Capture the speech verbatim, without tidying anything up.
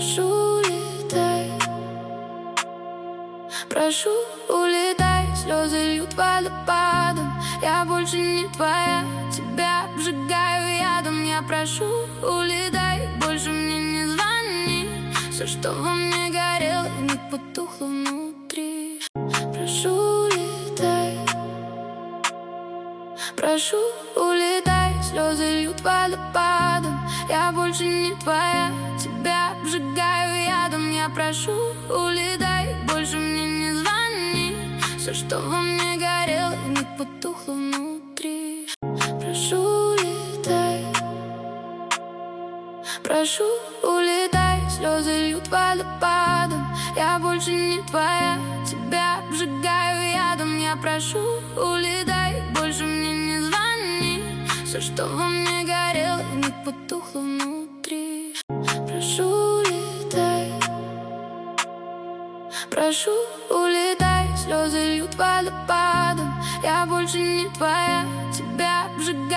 Прошу, улетай, прошу, улетай. Слезы льют водопадом. Я больше не твоя, тебя обжигаю ядом. Я прошу, улетай, больше мне не звони. Все, что во мне горело, вмиг потухло внутри. Прошу, улетай, прошу, улетай. Слезы льют водопадом. Я больше не твоя, тебя обжигаю ядом. Я прошу, улетай, больше мне не звони. Все, что во мне горело, вмиг потухло внутри. Прошу, улетай, прошу, улетай. Слезы льют водопадом. Я больше не твоя, тебя обжигаю ядом. Я прошу, улетай, больше мне не звони. Все, что во мне горело, вмиг потухло внутри. Прошу, улетай, прошу, улетай. Слезы льют водопадом. Я больше не твоя,